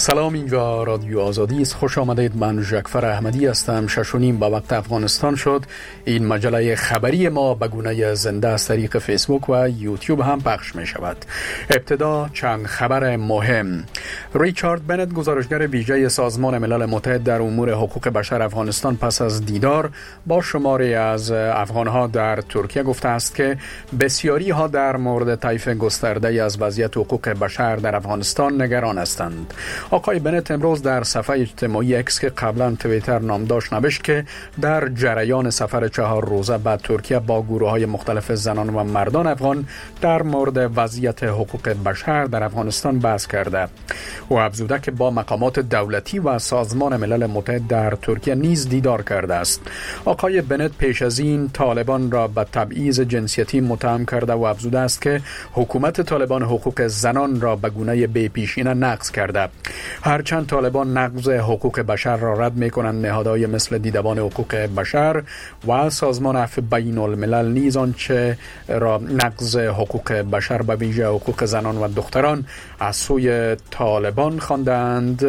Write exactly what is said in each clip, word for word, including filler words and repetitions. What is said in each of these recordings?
سلام، اینجا رادیو آزادی است. خوش آمدید. من جعفر احمدی هستم. شش و نیم به وقت افغانستان شد. این مجله خبری ما به گونه زنده از طریق فیسبوک و یوتیوب هم پخش می شود. ابتدا چند خبر مهم. ریچارد بنت، گزارشگر ویژه سازمان ملل متحد در امور حقوق بشر افغانستان، پس از دیدار با شماری از افغانها در ترکیه گفته است که بسیاری ها در مورد طیف گسترده از وضعیت حقوق بشر در افغانستان نگران هستند. آقای بنت امروز در صفحه اجتماعی اکس که قبلا توییتر نام داشت نوشت که در جریان سفر چهار روزه به ترکیه با گروه‌های مختلف زنان و مردان افغان در مورد وضعیت حقوق بشر در افغانستان بحث کرده. او افزوده که با مقامات دولتی و سازمان ملل متحد در ترکیه نیز دیدار کرده است. آقای بنت پیش از این طالبان را به تبعیض جنسیتی متهم کرده و افزوده است که حکومت طالبان حقوق زنان را به گونه بی‌پیشینه نقض کرده. هرچند طالبان نقض حقوق بشر را رد می کنند، نهادهای مثل دیدبان حقوق بشر و سازمان عفو بین الملل نیز آنچه را نقض حقوق بشر به ویژه حقوق زنان و دختران از سوی طالبان خواندند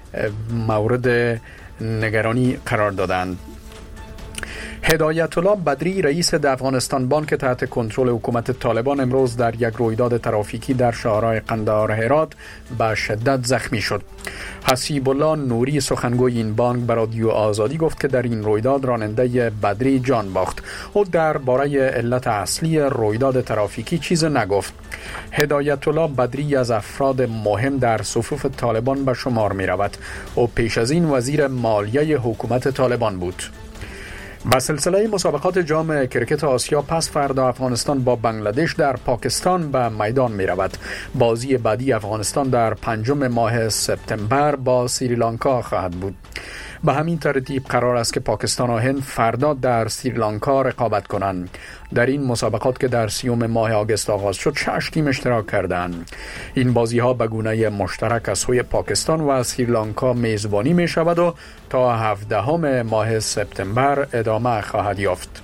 مورد نگرانی قرار دادند. هدایت الله بدری، رئیس افغانستان بانک تحت کنترل حکومت طالبان، امروز در یک رویداد ترافیکی در شهرهای قندهار هرات به شدت زخمی شد. حسیب الله نوری، سخنگوی این بانک، به رادیو آزادی گفت که در این رویداد راننده بدری جان باخت. او درباره علت اصلی رویداد ترافیکی چیز نگفت. هدایت الله بدری از افراد مهم در صفوف طالبان به شمار می رود. او پیش از این وزیر مالیه حکومت طالبان بود. با سلسله مسابقات جام کرکت آسیا پس فردا افغانستان با بنگلادش در پاکستان به میدان می رود. بازی بعدی افغانستان در پنجم ماه سپتامبر با سریلانکا خواهد بود. به همین ترتیب قرار است که پاکستان و هند فردا در سریلانکا رقابت کنند. در این مسابقات که در سیوم ماه آگوست آغاز شد، شش تیم اشتراک کردند. این بازی ها به گونه مشترک از سوی پاکستان و سریلانکا میزبانی می شود و تا هفدهم ماه سپتامبر ادامه خواهد یافت.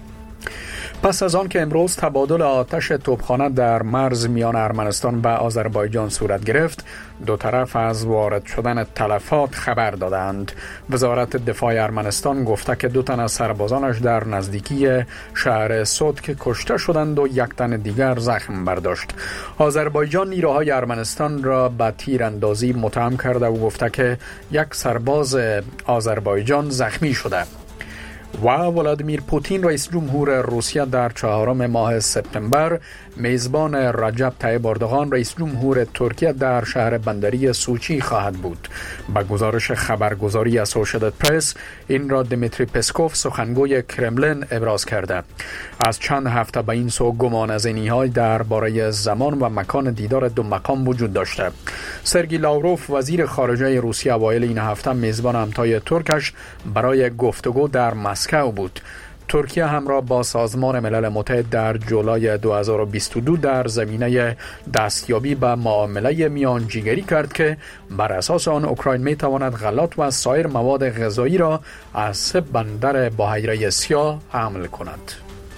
پس از آن که امروز تبادل آتش توپخانه در مرز میان ارمنستان و آذربایجان صورت گرفت، دو طرف از وارد شدن تلفات خبر دادند. وزارت دفاع ارمنستان گفته که دو تن از سربازانش در نزدیکی شهر سوتک کشته شدند و یک تن دیگر زخم برداشت. آذربایجان نیروهای ارمنستان را به تیراندازی متهم کرده و گفته که یک سرباز آذربایجان زخمی شده. و ولادیمیر پوتین، رئیس جمهور روسیه، در چهارم ماه سپتامبر میزبان رجب طیب اردوغان، رئیس جمهور ترکیه، در شهر بندری سوچی خواهد بود. با گزارش خبرگزاری اسوشییتد پرس این را دمیتری پسکوف، سخنگوی کرملین، ابراز کرده. از چند هفته به این سو گمانه‌زنی‌های درباره زمان و مکان دیدار دو مقام وجود داشته. سرگئی لاوروف، وزیر خارجه روسیه، اوایل این هفته میزبان همتای ترکش برای گفتگو در مسکو بود. ترکیه همراه با سازمان ملل متحد در جولای دو هزار و بیست و دو در زمینه دستیابی به معامله میانجیگری کرد که بر اساس آن اوکراین می تواند غلات و سایر مواد غذایی را از سه بندر بحیره سیاه حمل کند.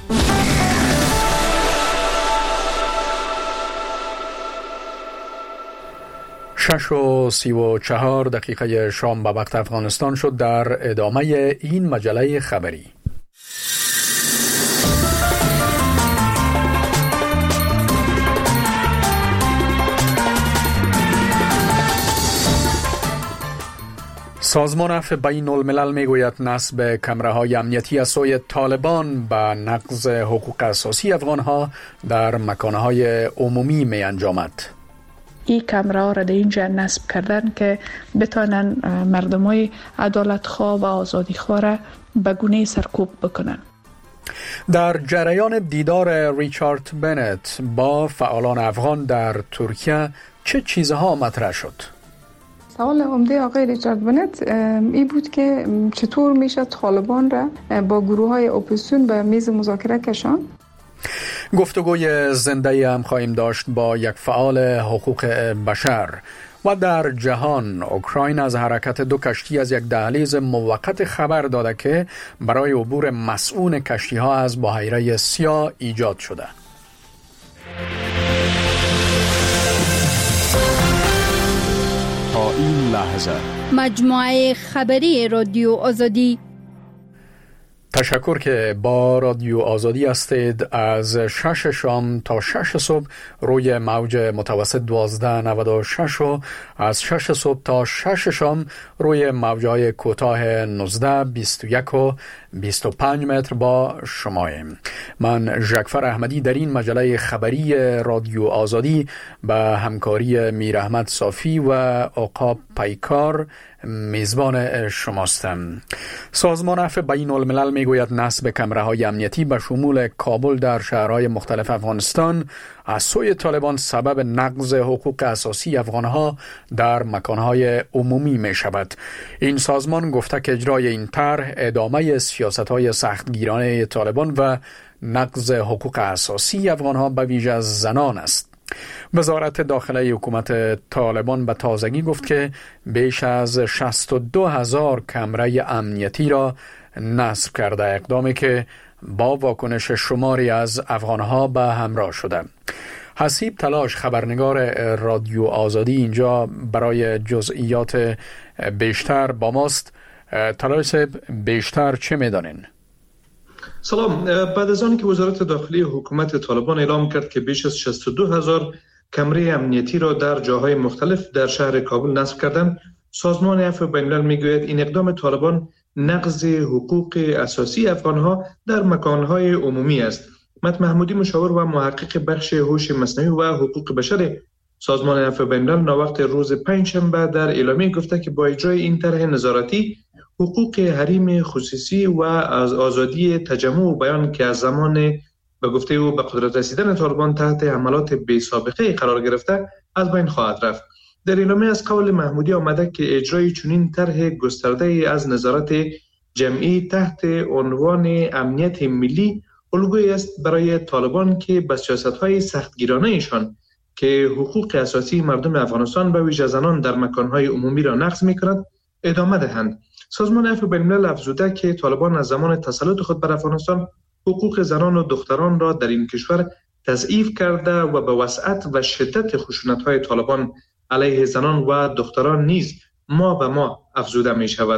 شش و سی و چهار دقیقه شام به وقت افغانستان شد. در ادامه این مجله خبری، سازمان عفو بین الملل میگوید نصب کمره‌های امنیتی از سوی طالبان به نقض حقوق اساسی افغانها در مکانهای عمومی می انجامد. این کمره‌ها را در اینجا نصب کردن که بتانن مردمای عدالتخواه و آزادیخواه را به گونه سرکوب بکنن. در جریان دیدار ریچارد بنت با فعالان افغان در ترکیه چه چیزها مطرح شد؟ سوال عمده آقای ریچارد بنت این بود که چطور میشه طالبان را با گروه های اپوزیسیون به میز مذاکره کشان. گفتگوی زنده هم خواهیم داشت با یک فعال حقوق بشر. و در جهان، اوکراین از حرکت دو کشتی از یک دهلیز موقت خبر داده که برای عبور مسئول کشتی ها از بحیره سیاه ایجاد شده. تا این لحظه مجموعه خبری رادیو آزادی. تشکر که با رادیو آزادی هستید. از شش شام تا شش صبح روی موج متوسط دوازده نود و شش و از شش صبح تا شش شام روی موجهای کوتاه نوزده بیست و یک و بیست و پنج متر با شماییم. من ژکفر احمدی در این مجله خبری رادیو آزادی به همکاری میر احمد صافی و عقاب پیکار میزبان شماستم. سازمان عفو بین الملل میگوید نصب کمره‌های امنیتی به شمول کابل در شهرهای مختلف افغانستان از سوی طالبان سبب نقض حقوق اساسی افغانها در مکانهای عمومی می شود. این سازمان گفته که اجرای این طرح ادامه سیاست‌های سختگیرانه طالبان و نقض حقوق اساسی افغانها به ویژه از زنان است. وزارت داخلی حکومت طالبان به تازگی گفت که بیش از شصت و دو هزار کمره امنیتی را نصب کرده، اقدامی که با واکنش شماری از افغانها به همراه شده. حسیب تلاش، خبرنگار رادیو آزادی، اینجا برای جزئیات بیشتر با ماست. تلاش بیشتر چه می‌دانین؟ سلام. بعد از آنکه وزارت داخلی حکومت طالبان اعلام کرد که بیش از شصت و دو هزار کمره امنیتی را در جاهای مختلف در شهر کابل نصب کردند، سازمان عفو بین الملل میگوید این اقدام طالبان نقض حقوق اساسی افغانها در مکانهای عمومی است. مت محمودی، مشاور و محقق بخش هوش مصنوعی و حقوق بشر سازمان عفو بین الملل، ناوقت روز پنجشنبه در اعلامیه گفته که با اجرای این طرح نظارتی حقوق حریم خصوصی و از آزادی تجمع و بیان که از زمان به گفته او به قدرت رسیدن طالبان تحت حملات بی سابقه قرار گرفته از بین خواهد رفت. در اعلامیه از قول محمودی آمده که اجرای چنین طرح گسترده از نظارت جمعی تحت عنوان امنیت ملی الگویی است برای طالبان که به سیاست‌های سختگیرانه ایشان که حقوق اساسی مردم افغانستان به ویژه زنان در مکان‌های عمومی را نقض می‌کند ادامه دهند. سازمان عفو بین الملل افزوده که طالبان از زمان تسلط خود بر افغانستان حقوق زنان و دختران را در این کشور تضعیف کرده و به وسعت و شدت خشونت‌های طالبان علیه زنان و دختران نیز ما به ما افزوده می شود.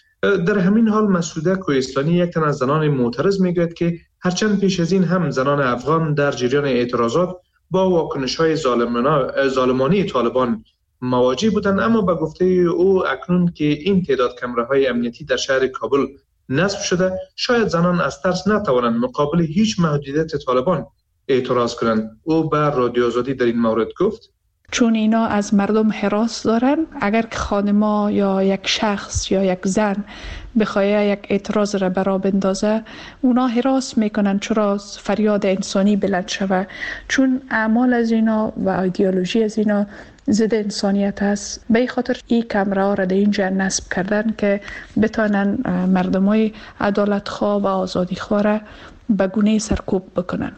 در همین حال مسعوده کوهستانی، یک تن از زنان معترض میگوید که هرچند پیش از این هم زنان افغان در جریان اعتراضات با واکنش‌های ظالمانه طالبان مواجه بودند، اما به گفته او اکنون که این تعداد کمره‌های امنیتی در شهر کابل نصب شده، شاید زنان از ترس نتوانند مقابل هیچ محدودیت طالبان اعتراض کنند. او به رادیو آزادی در این مورد گفت چون اینا از مردم هراس دارن، اگر که خانما یا یک شخص یا یک زن بخواه یک اعتراض را برا بندازه، اونا هراس میکنن چرا فریاد انسانی بلند شوه، چون اعمال از اینا و ایدئولوژی از اینا ضد انسانیت است. به این خاطر این کمره ها را در اینجا نصب کردن که بتانن مردمای عدالت خواه و آزادی خواه را به گونه سرکوب بکنن.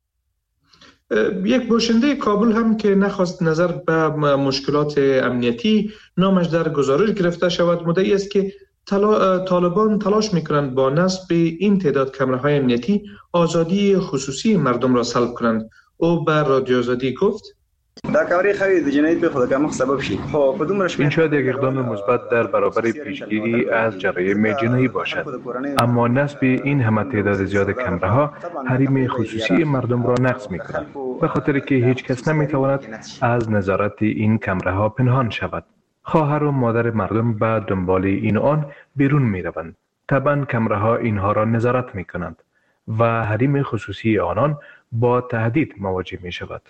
یک باشنده کابل هم که نخواست نظر به مشکلات امنیتی نامش در گزارش گرفته شود مدعی است که طالبان تلاش میکنند با نصب این تعداد کمره‌های امنیتی آزادی خصوصی مردم را سلب کنند. او به رادیو آزادی گفت دا کاری خرید جنایت به خود کم سبب شد. خب کدوم رشمه این شاید یک اقدام مثبت در برابر پیشگیری از جرایم جنایی باشد، اما نصب این همه تعداد زیاد کمره‌ها حریم خصوصی مردم را نقض می‌کند، به خاطر که هیچ کس نمی‌تواند از نظارت این کمره‌ها پنهان شود. خواهر و مادر مردم به دنبال این آن بیرون می‌روند. طبعاً کمره‌ها اینها را نظارت می‌کنند و حریم خصوصی آنان با تهدید مواجه می‌شود.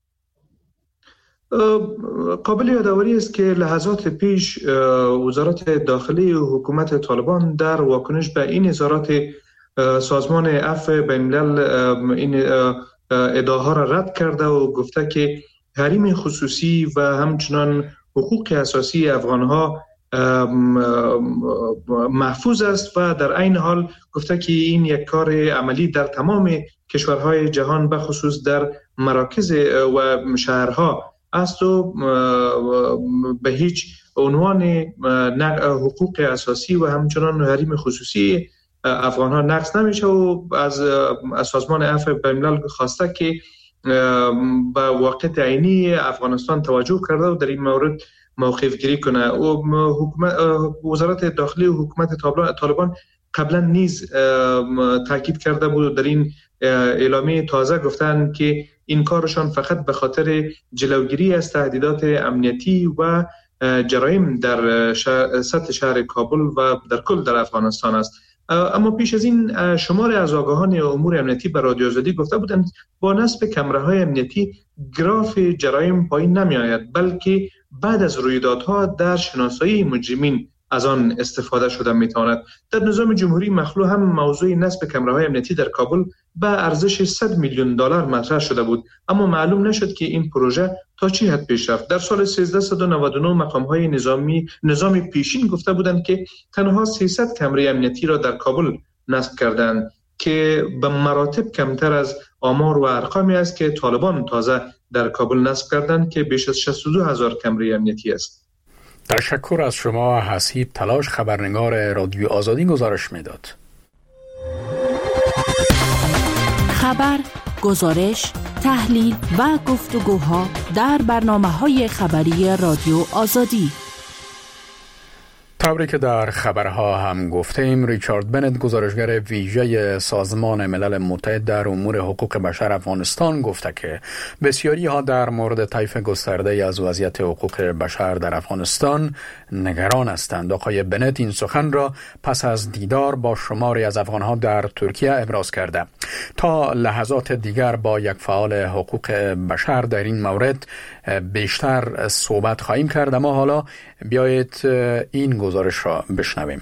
قابل یادآوری است که لحظات پیش وزارت داخلی حکومت طالبان در واکنش به این نظارات سازمان عفو بین الملل این ادعاها را رد کرده و گفته که حریم خصوصی و همچنان حقوق اساسی افغانها محفوظ است و در عین حال گفته که این یک کار عملی در تمام کشورهای جهان به خصوص در مراکز و شهرها است و به هیچ عنوان حقوق اساسی و همچنان حریم خصوصی افغان ها نقض نمیشه و از سازمان عفو بین الملل خواسته که به واقعیت عینی افغانستان توجه کرده و در این مورد موقف گیری کنه. و حکومت وزارت داخلی و حکومت طالبان قبلا نیز تاکید کرده بود و در این اعلامیه تازه گفتن که این کارشان فقط به خاطر جلوگیری از تهدیدات امنیتی و جرایم در شهر، سطح شهر کابل و در کل در افغانستان است. اما پیش از این شمار از آگاهان امور امنیتی به رادیو آزادی گفته بودند با نصب کمره‌های امنیتی گراف جرایم پایین نمی آید، بلکه بعد از رویدادها در شناسایی مجرمین از آن استفاده شده میتواند. در نظام جمهوری مخلوع هم موضوع نصب کمره‌های امنیتی در کابل به ارزش صد میلیون دلار مطرح شده بود، اما معلوم نشد که این پروژه تا چه حد پیش رفت. در سال سیزده نود و نه مقام‌های نظامی نظام پیشین گفته بودند که تنها سیصد کمره امنیتی را در کابل نصب کردند که به مراتب کمتر از آمار و ارقامی است که طالبان تازه در کابل نصب کردند که بیش از شصت و دو هزار کمره امنیتی است. تشکر از شما حسیب تلاش، خبرنگار رادیو آزادی گزارش میداد. خبر، گزارش، تحلیل و گفتگوها در برنامه‌های خبری رادیو آزادی. طوری که در خبرها هم گفتیم، ریچارد بنت گزارشگر ویژه سازمان ملل متحد در امور حقوق بشر افغانستان گفته که بسیاری ها در مورد طیف گسترده از وضعیت حقوق بشر در افغانستان نگران هستند. آقای بنت این سخن را پس از دیدار با شماری از افغانها در ترکیه ابراز کرده. تا لحظات دیگر با یک فعال حقوق بشر در این مورد بیشتر صحبت خواهیم کرد، اما حالا بیایید این گزارش را بشنویم.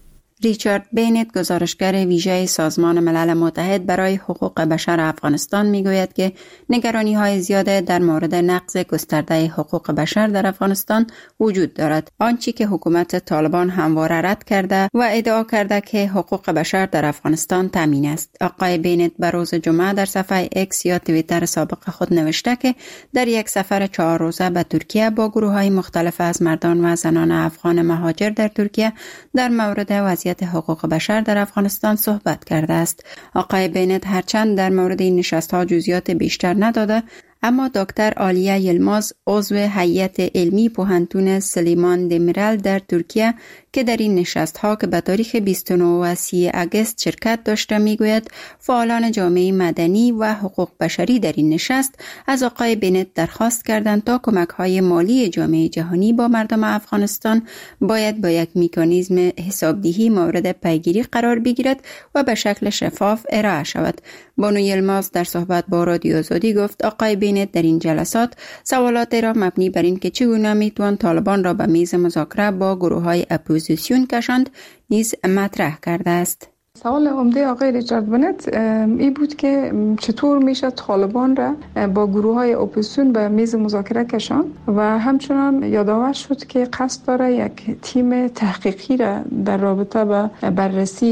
ریچارد بینت گزارشگر ویژه سازمان ملل متحد برای حقوق بشر افغانستان میگوید که نگرانی های زیاده در مورد نقض گسترده حقوق بشر در افغانستان وجود دارد، آنچه که حکومت طالبان همواره رد کرده و ادعا کرده که حقوق بشر در افغانستان تامین است. آقای بینت به روز جمعه در صفحه اکس یا توییتر سابق خود نوشته که در یک سفر چهار روزه به ترکیه با گروه های مختلف از مردان و زنان افغان مهاجر در ترکیه در مورد وضعیت حقوق بشر در افغانستان صحبت کرده است. آقای بینت هرچند در مورد این نشست‌ها جزئیات بیشتر نداده، اما دکتر آلیا یلماز عضو هیئت علمی پوهنتون سلیمان دمیرال در ترکیه که در این نشست‌ها که به تاریخ بیست و نه و سی آگوست شرکت داشته میگوید فعالان جامعه مدنی و حقوق بشری در این نشست از آقای بینت درخواست کردند تا کمک‌های مالی جامعه جهانی با مردم افغانستان باید با یک مکانیزم حسابدهی مورد پیگیری قرار بگیرد و به شکل شفاف ارائه شود. بانو یلماز در صحبت با رادیو آزادی گفت آقای بینت در این جلسات سوالات را مبنی بر این که چگونه میتوان طالبان را به میز مذاکره با گروه‌های اپوزیسیون کشاند نیز مطرح کرده است. سوال عمده آقای ریچارد بنت این بود که چطور میشه طالبان را با گروه های اپوزیسیون به میز مذاکره کشان و همچنان یادآور شد که قصد داره یک تیم تحقیقی را در رابطه با بررسی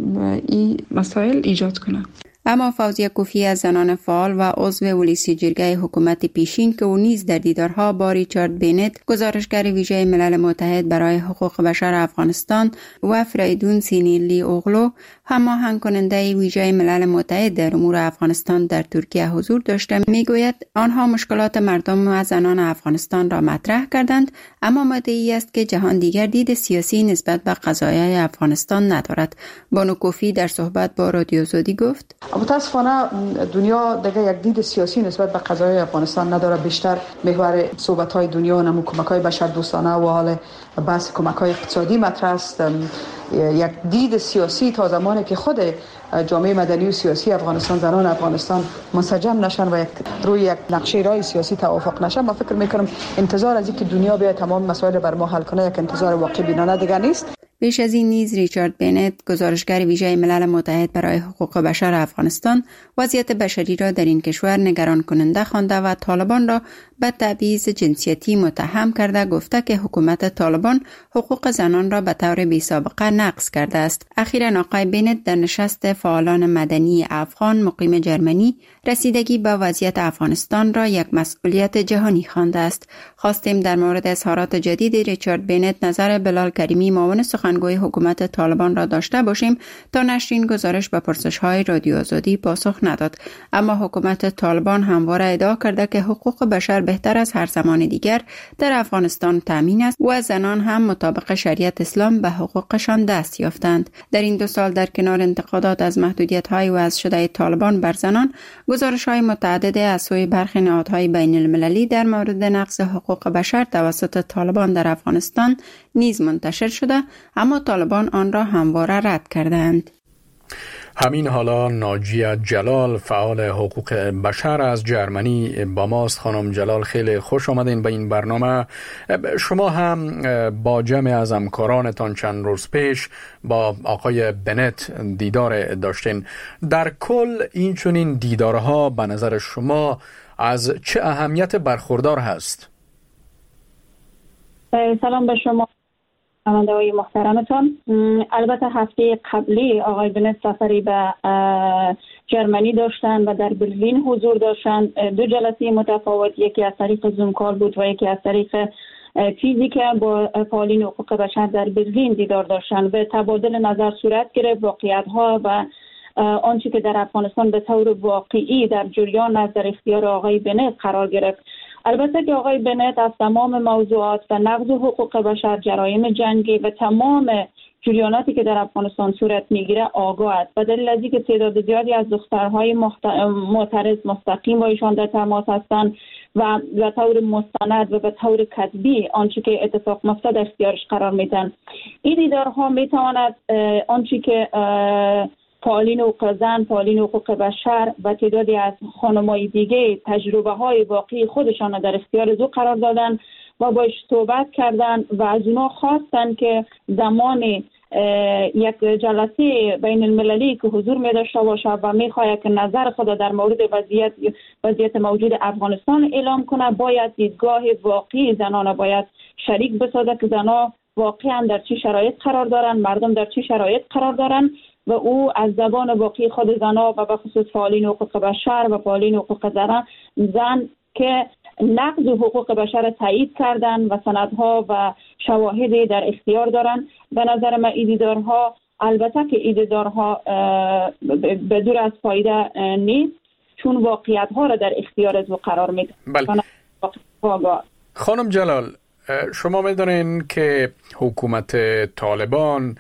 این مسائل ایجاد کنه. اما فوزیه کوفی از زنان فعال و عضو ولیسی جرگه حکومت پیشین که او نیز در دیدارها با ریچارد بینت گزارشگر ویژه ملل متحد برای حقوق بشر افغانستان و فریدون سینیلی اوغلو هماهنگ کننده ویژه ملل متحد در امور افغانستان در ترکیه حضور داشته میگوید آنها مشکلات مردم و زنان افغانستان را مطرح کردند، اما مدعی است که جهان دیگر دید سیاسی نسبت به قضایای افغانستان ندارد. بانو کوفی در صحبت با رادیو آزادی گفت متاسفانه دنیا دیگه یک دید سیاسی نسبت به قضایای افغانستان نداره، بیشتر محور صحبت‌های دنیا نمو کمک‌های بشردوستانه و حال بحث کمک‌های اقتصادی مطرح است. یک دید سیاسی تا زمانی که خود جامعه مدنی و سیاسی افغانستان، زنان افغانستان منسجم نشن و یک روی یک نقشه راه سیاسی توافق نشن، ما فکر می‌کنم انتظار از اینکه دنیا بیاید تمام مسائل بر ما حل کنه یک انتظار واقع بینانه دیگه نیست. بیش از این نیز ریچارد بینت گزارشگر ویژه ملل متحد برای حقوق بشر افغانستان وضعیت بشری را در این کشور نگران کننده خوانده و طالبان را به تبعیض جنسیتی متهم کرده گفته که حکومت طالبان حقوق زنان را به طور بی‌سابقه نقض کرده است. اخیراً آقای بینت در نشست فعالان مدنی افغان مقیم جرمنی رسیدگی به وضعیت افغانستان را یک مسئولیت جهانی خوانده است. خواستیم در مورد اظهارات جدید ریچارد بینت نظر بلال کریمی معاون سخن سخنگوی حکومت طالبان را داشته باشیم تا نشرین گزارش به پرسش‌های رادیو آزادی پاسخ نداد. اما حکومت طالبان همواره ادعا کرده که حقوق بشر بهتر از هر زمان دیگر در افغانستان تامین است و زنان هم مطابق شریعت اسلام به حقوقشان دست یافتند. در این دو سال در کنار انتقادات از محدودیت‌های وضع شده طالبان بر زنان، گزارش‌های متعدد از سوی برخی نهادهای بین المللی در مورد نقض حقوق بشر توسط طالبان در افغانستان نیز منتشر شده، اما طالبان آن را همواره رد کردند. همین حالا ناجیه جلال، فعال حقوق بشر از جرمنی با ماست. خانم جلال، خیلی خوش آمدین به این برنامه. شما هم با جمع از همکارانتان چند روز پیش با آقای بنت دیدار داشتین. در کل این چنین دیدارها به نظر شما از چه اهمیت برخوردار هست؟ سلام به شما شنونده های محترمتان. البته هفته قبلی آقای بنت سفری به جرمنی داشتن و در برلین حضور داشتن. دو جلسه متفاوت، یکی از طریق زوم کال بود و یکی از طریق فیزیک با فعالین حقوق بشر در برلین دیدار داشتن و تبادل نظر صورت گرفت. واقعیت ها و آنچه که در افغانستان به طور واقعی در جریان است در اختیار آقای بنت قرار گرفت. البته که آقای بنت از تمام موضوعات و نقض حقوق بشر، جرایم جنگی و تمام جریاناتی که در افغانستان صورت میگیره آگاه است و دلیل از اینکه تعداد زیادی از دخترهای مخت... معترض مستقیم با ایشان در تماس هستند و به طور مستند و به طور کتبی آنچه که اتفاق میفته در اختیارش قرار میدن. این دیدارها میتواند آنچه که فعالین حقوق زن، فعالین حقوق بشر و تعدادی از خانم‌های دیگه تجربه های واقعی خودشان در اختیار زو قرار دادن و باش صحبت کردن و از اونا خواستن که زمان یک جلسه بین المللی که حضور می داشته باشه و می خواهد که نظر خود در مورد وضعیت وضعیت موجود افغانستان اعلام کنه، باید دیدگاه واقعی زنان باید شریک بسازه که زنان واقعا در چه شرایط قرار دارن، مردم در چه شرایط قرار دارن و او از زبان واقعی خود زنان و به خصوص فعالین حقوق بشر و فعالین حقوق زن زن که نقض حقوق بشر تایید کردن و سندها و شواهدی در اختیار دارن. به نظر من این دیدارها، البته که این دیدارها به دور از فایده نیست، چون واقعیت ها را در اختیار از او قرار میده. بله. خانم جلال، شما میدونین که حکومت طالبان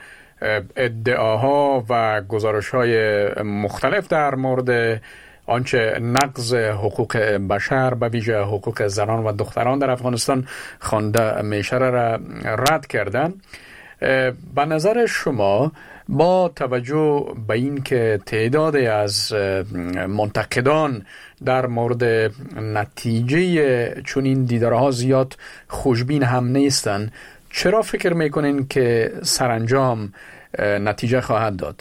ادعاها و گزارش‌های مختلف در مورد آنچه نقض حقوق بشر به ویژه حقوق زنان و دختران در افغانستان خوانده میشه را رد کردن. به نظر شما با توجه به این که تعدادی از منتقدان در مورد نتیجه چون این دیدارها زیاد خوشبین هم نیستن، چرا فکر میکنین که سرانجام نتیجه خواهد داد؟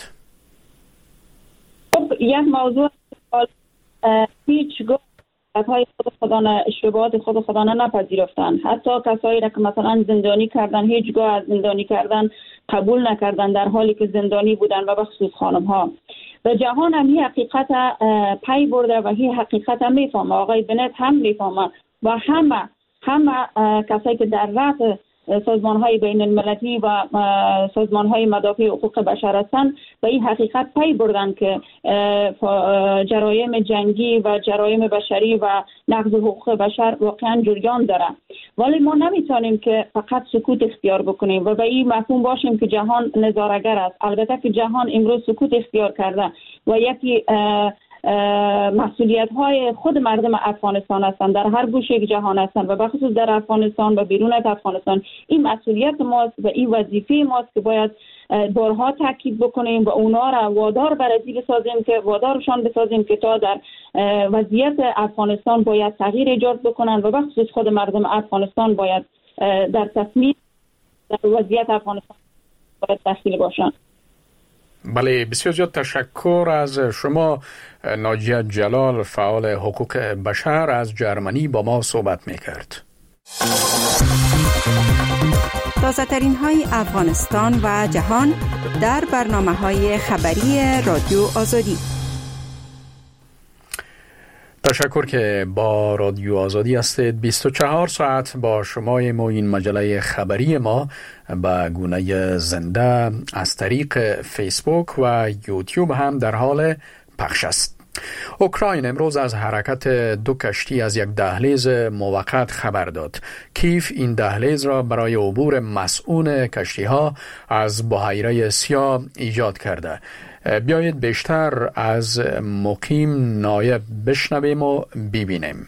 خب یک موضوع هیچگاه های خود خودانه اشتباهات خود خودانه نپذیرفتن. حتی کسایی را که مثلا زندانی کردن هیچگاه از زندانی کردن قبول نکردن در حالی که زندانی بودن و بخصوص خانم ها. و جهان هم این حقیقت پی برده و این حقیقت هم میفهمه. آقای بنت هم میفهمه و همه همه کسایی که در رأس سازمان‌های بین المللی و سازمان‌های مدافع حقوق بشر هستند و این حقیقت پی بردن که جرایم جنگی و جرایم بشری و نقض حقوق بشر واقعا جریان داره. ولی ما نمیتونیم که فقط سکوت اختیار بکنیم و به این مفهوم باشیم که جهان نظاره‌گر است. البته که جهان امروز سکوت اختیار کرده و یکی مسئولیت های خود مردم افغانستان هستند، در هر گوشه جهان هستند و بخصوص در افغانستان و بیرون از افغانستان. این مسئولیت ماست و این وظیفه ماست که باید بارها تاکید بکنیم و اونا را وادار بر ازی بسازیم که وادارشان بسازیم که تا در وضعیت افغانستان باید تغییر ایجاد بکنن و بخصوص خود مردم افغانستان باید در تصمیم در وضعیت افغانستان باید دخیل باشن. بله، بسیار زیاد تشکر از شما. ناجیه جلال، فعال حقوق بشر از جرمنی با ما صحبت میکرد. تازه ترین های افغانستان و جهان در برنامه های خبری رادیو آزادی. تشکر که با رادیو آزادی هستید. بیست و چهار ساعت با شما ما. این مجله خبری ما به گونه زنده از طریق فیسبوک و یوتیوب هم در حال پخش است. اوکراین امروز از حرکت دو کشتی از یک دهلیز موقت خبر داد. کیف این دهلیز را برای عبور مسئول کشتی ها از بحیره سیاه ایجاد کرده. بیایید بیشتر از مقیم نایب بشنویم و ببینیم.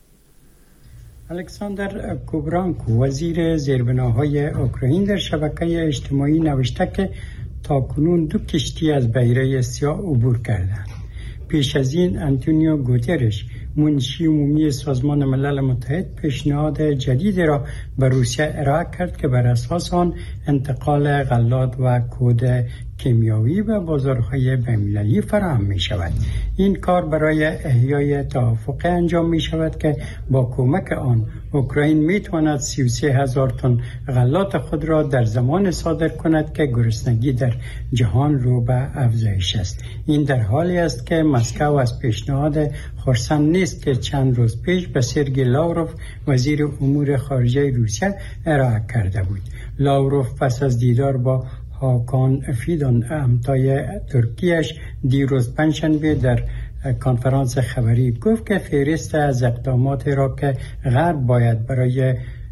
الکساندر کوبرانکو وزیر زیربناهای اوکراین در شبکه اجتماعی نوشته که تاکنون دو کشتی از بحیره سیاه عبور کردند. پیش از این انتونیو گوترش منشی عمومی سازمان ملل متحد پیشنهاد جدیدی را به روسیه ارائه کرد که بر اساس آن انتقال غلات و کود کیمیایی به بازارهای بین‌المللی فراهم می شود. این کار برای احیای توافق انجام می شود که با کمک آن اوکراین می تواند سی و سه هزار تن غلات خود را در زمان صادر کند که گرسنگی در جهان رو به افزایش است. این در حالی است که مسکو از پیشنهاد خرسند نیست که چند روز پیش به سرگئی لاوروف وزیر امور خارجه روسیه ارائه کرده بود. لاوروف پس از دیدار با هاکان فیدان همتای ترکیهش دیروز پنجشنبه در کنفرانس خبری گفت که فهرست از اقدامات را که غرب باید برای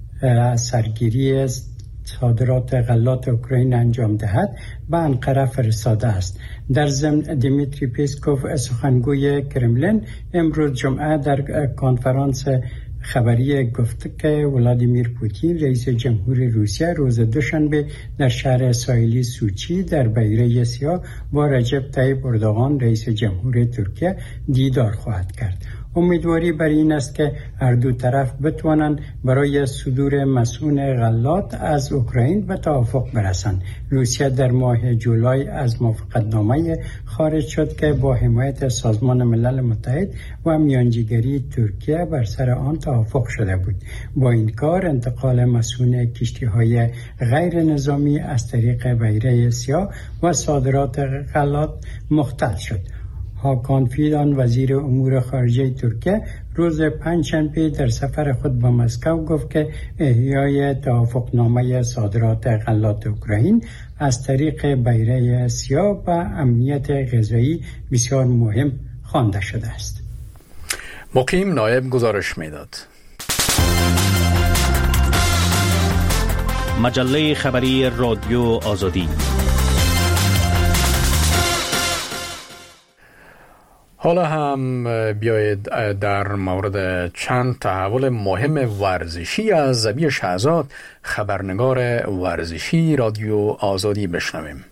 سرگیری صادرات غلات اوکراین انجام دهد به انقره فرستاده است. در ضمن دیمیتری پیسکوف سخنگوی کرملین امروز جمعه در کنفرانس خبری گفت که ولادیمیر پوتین رئیس جمهور روسیه روز دوشنبه در شهر ساحلی سوچی در بحیره سیاه با رجب طیب اردوغان رئیس جمهور ترکیه دیدار خواهد کرد. امیدواری بر این است که هر دو طرف بتوانند برای صدور مسئول غلات از اوکراین به توافق برسند. روسیه در ماه جولای از موافقتنامه خارج شد که با حمایت سازمان ملل متحد و میانجیگری ترکیه بر سر آن توافق شده بود. با این کار انتقال مسئول کشتی‌های غیر نظامی از طریق بحیره سیاه و صادرات غلات مختل شد. هاکان فیدان وزیر امور خارجه ترکیه روز پنجشنبه در سفر خود به مسکو گفت که احیای توافقنامه صادرات غلات اوکراین از طریق بحیره سیاه به امنیت غذایی بسیار مهم خوانده شده است. مقیم نایب گزارش میداد. مجله خبری رادیو آزادی. حالا هم بیایید در مورد چند تحول مهم ورزشی از زبی شهزاد خبرنگار ورزشی رادیو آزادی بشنویم.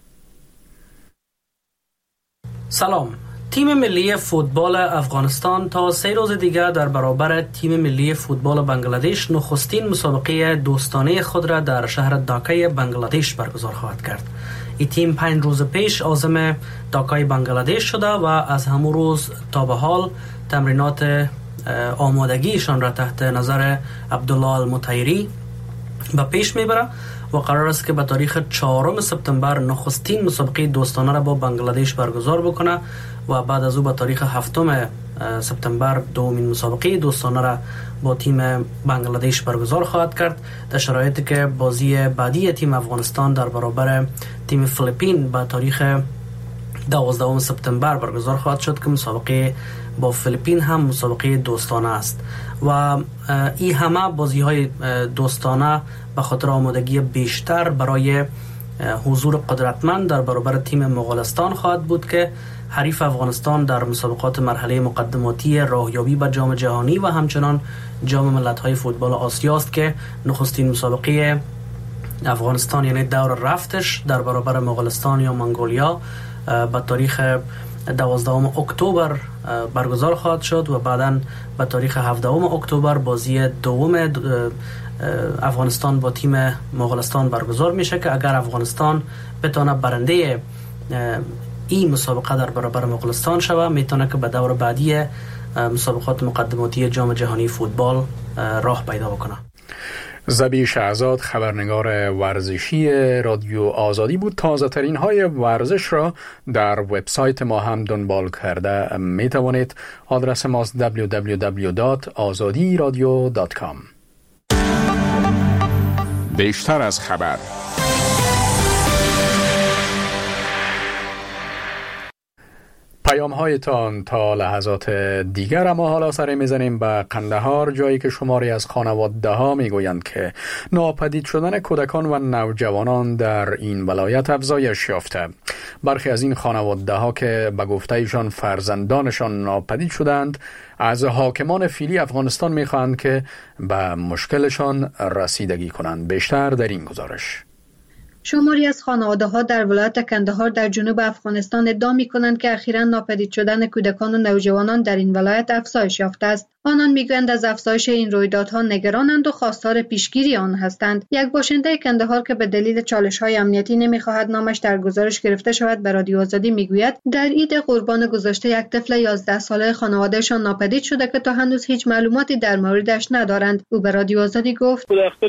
سلام. تیم ملی فوتبال افغانستان تا سه روز دیگر در برابر تیم ملی فوتبال بنگلادش نخستین مسابقه دوستانه خود را در شهر داکای بنگلادش برگزار خواهد کرد. این تیم پنج روز پیش عازم داکای بنگلادش شده و از همون روز تا به حال تمرینات آمادگیشان را تحت نظر عبدالله المطیری به پیش میبره و قرار است که به تاریخ چهارم سپتامبر نخستین مسابقه دوستانه را با بنگلادش برگزار بکنه و بعد از او به تاریخ هفتم سپتامبر دومین مسابقه دوستانه را با تیم بنگلادش برگزار خواهد کرد در شرایطی که بازی بعدی تیم افغانستان در برابر تیم فیلیپین به تاریخ دوازدهم سپتامبر برگزار خواهد شد که مسابقه با فیلیپین هم مسابقه دوستانه است و این همه بازی های دوستانه به خاطر آمادگی بیشتر برای حضور قدرتمند در برابر تیم مغولستان خواهد بود که حریف افغانستان در مسابقات مرحله مقدماتی راهیابی به جام جهانی و همچنان جام ملت‌های فوتبال آسیا است که نخستین مسابقه افغانستان یعنی دور رفتش در برابر مغولستان یا منگولیا به تاریخ دوازدهم اکتبر برگزار خواهد شد و بعداً به تاریخ هفدهم اکتبر بازی دوم افغانستان با تیم مغولستان برگزار میشه که اگر افغانستان بتونه برنده این مسابقه در برابر مغولستان شوه میتونه که به دور بعدی مسابقات مقدماتی جام جهانی فوتبال راه پیدا بکنه. زبی شهزاد خبرنگار ورزشی رادیو آزادی بود. تازه ترین های ورزش را در وبسایت ما هم دنبال کرده می توانید. آدرس ماست دبلیو دبلیو دبلیو دات آزادی رادیو دات کام. بیشتر از خبر. پیام هایتان تا لحظات دیگر. اما حالا سر میزنیم به قندهار، جایی که شماری از خانواده ها میگویند که ناپدید شدن کودکان و نوجوانان در این ولایت افزایش یافته. برخی از این خانواده ها که به گفته ایشان فرزندانشان ناپدید شدند از حاکمان فعلی افغانستان میخواهند که به مشکلشان رسیدگی کنند. بیشتر در این گزارش. شماری از خانواده‌ها در ولایت کندهار در جنوب افغانستان ادعا می‌کنند که اخیراً ناپدید شدن کودکان و نوجوانان در این ولایت افزایش یافته است. آنان میگویند از افزایش این رویدادها نگرانند و خواستار پیشگیری آن هستند. یک باشنده کندهار که به دلیل چالش‌های امنیتی نمی‌خواهد نامش در گزارش گرفته شود به رادیو آزادی میگوید در عید قربان گذشته یک طفل یازده ساله خانوادهشان ناپدید شده که تا هنوز هیچ معلوماتی در موردش ندارند. او به رادیو آزادی گفت: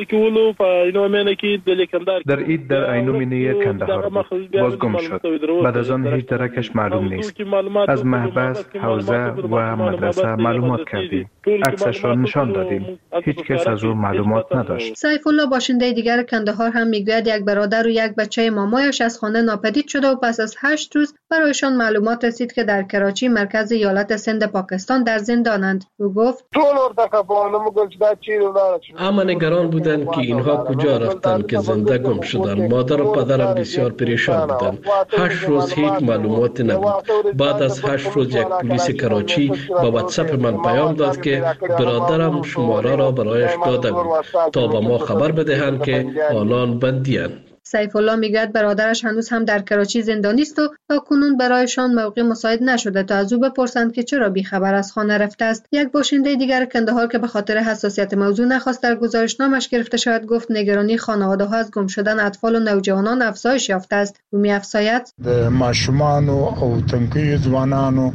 در عید در عینومینه کندهار باز گم شد. بعد از آن هیچ درکش معلوم نیست. از محبس، حوزه و مدرسه معلومات کردیم. عکسش را نشان دادیم. هیچ کس از او معلومات نداشت. سیف الله باشنده دیگر کندهار هم میگوید یک برادر و یک بچه مامایش از خانه ناپدید شده و پس از هشت روز برایشان معلومات رسید که در کراچی مرکز ایالت سند پاکستان در زندانند. او گفت: اما نگران بودند که اینها کجا رفتند که زنده گم شدند. مادر و پدرم بسیار پریشان بودند. هشت روز هیچ معلومات نبود. بعد از هشت روز یک پلیس کراچی با واتساپ من پیام داد که برادرم شماره را برایش داده بود تا به ما خبر بدهند که آنان بندی‌اند. سیف الله میگوید برادرش هنوز هم در کراچی زندانی است و تا کنون برایشان موقع مساعد نشده تا از او بپرسند که چرا بیخبر از خانه رفته است. یک باشنده دیگر کندهار که به خاطر حساسیت موضوع نخواست در گزارشنامش گرفته شود گفت نگرانی خانواده‌ها از گم شدن اطفال و نوجوانان افزایش یافته است. او می‌افزاید: ماشومان او تنکي ځوانانو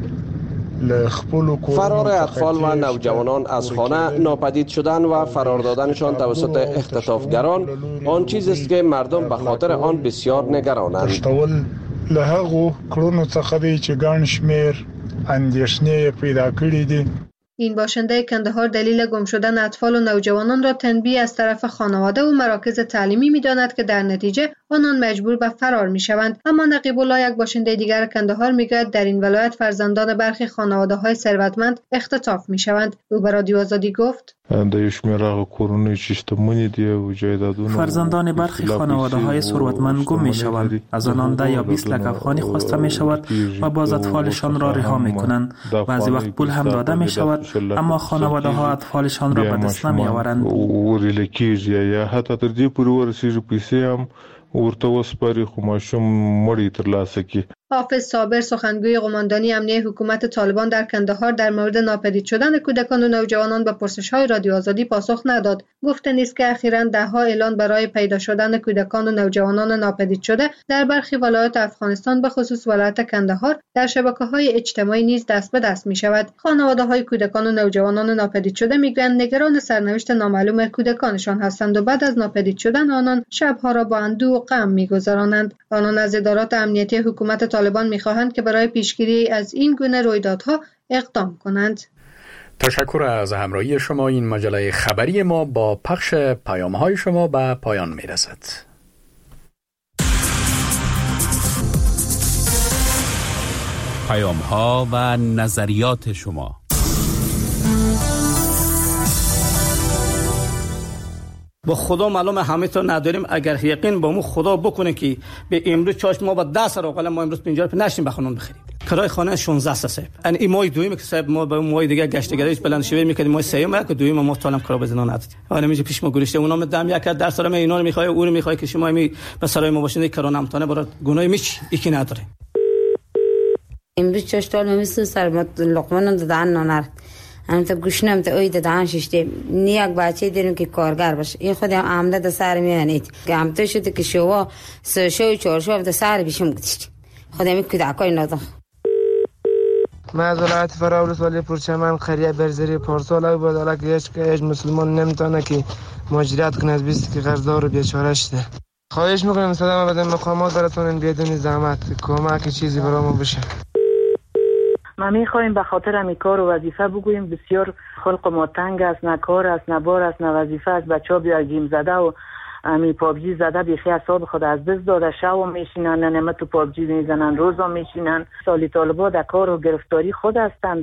فرار اطفال و نوجوانان از خانه، ناپدید شدن و فرار دادنشان توسط اختطافگران آن چیزی است که مردم به خاطر آن بسیار نگرانند. له هغو کړنو څخه دی چې ګڼ شمېر اندېښنې پیدا کړي دي. این باشنده کندهار دلیل گم شدن اطفال و نوجوانان را تنبیه از طرف خانواده و مراکز تعلیمی می‌داند که در نتیجه آنان مجبور به فرار می‌شوند. اما نقیب الله یک باشنده دیگر کندهار می‌گوید در این ولایت فرزندان برخی خانواده‌های ثروتمند اختطاف می‌شوند. او به رادیو آزادی گفت: فرزندان برخی خانواده‌های ثروتمند گم می‌شوند. از آنان ده یا بیست لک افغانی خواسته می‌شود و باز اطفالشان را رها می‌کنند. بعضی وقت پول هم داده می‌شود اما خانواده‌ها اطفالشان را به دست نمی‌آورند. یا حتی تر دې پورې ورسېږي پیسې هم ورته وسپاري خو ماشوم مړی ترلاسه کړي. حافظ صابر سخنگوی قماندانی امنیه حکومت طالبان در کندهار در مورد ناپدید شدن کودکان و نوجوانان به پرسش‌های رادیو آزادی پاسخ نداد. گفته نیست که اخیراً ده‌ها اعلان برای پیدا شدن کودکان و نوجوانان ناپدید شده در برخی ولایات افغانستان به خصوص ولایت کندهار در شبکه‌های اجتماعی نیز دست به دست می‌شود. خانواده‌های کودکان و نوجوانان ناپدید شده می‌گویند نگران سرنوشت نامعلوم کودکانشان هستند و بعد از ناپدید شدن آنان شب‌ها را با اندوه و غم می‌گذرانند. آنان از ادارات امنیتی حکومت طالبان می‌خواهند که برای پیشگیری از این گونه رویدادها اقدام کنند. تشکر از همراهی شما. این مجله خبری ما با پخش پیام‌های شما به پایان می‌رسد. پیام‌ها و نظریات شما. با خدا معلومه همه تا نداریم. اگر یقین با مو خدا بکنه که به امروز چاش ما با ده سر اقل ما امروز پنجاه نشیم بخونم بخریم. کرای خانه شانزده صاحب. این ای مای دویم که صاحب ما با مای دیگه گشتگریش بلند شوی میکردیم مای سیوم که دویم ما طالم کرا بزنا ندید. حالا میگه پیش ما گریشته اونم دم یک در سر ما اینا رو میخوای اون رو میخوای که شما می به سرای ما باشین کرا نمتانه برای گناه میچ یکی نداره. امروز چاش طالم میسو سر ما لقمان دادن نانر. هم تا گوشنم تا اوی دادن ششته نیاک بچه دیرم که کارگر باشه. این خودم عمله تا سر میانید که هم تا شده که شوا سه شو چهار شو تا سر بیشم گذشت. خودم یک کودکای ندارم. از ولایت فراولس ولی پرچمن قریه برزری پارسال او بداله که هیچ که هیچ مسلمان نمیتونه که مهاجرت کنه از بیست که قرضدار و بیچاره شده. خواهش میکنم صدام بده مقامات براتون بدون زحمت کمک چیزی برامون بشه. ما میخوایم به خاطر امی کار و وظیفه بگوییم بسیار خلق ما تنگ است، نه کار است، نه بار است، نه وظیفه است. بچه‌ها بیا گیم زده و امی پابجی زده بیخی حساب خود از دست داده، شب میشینن، نه نمت تو پابجی میزنن، روزا میشینن. سالی طالبا در کار و گرفتاری خود هستند.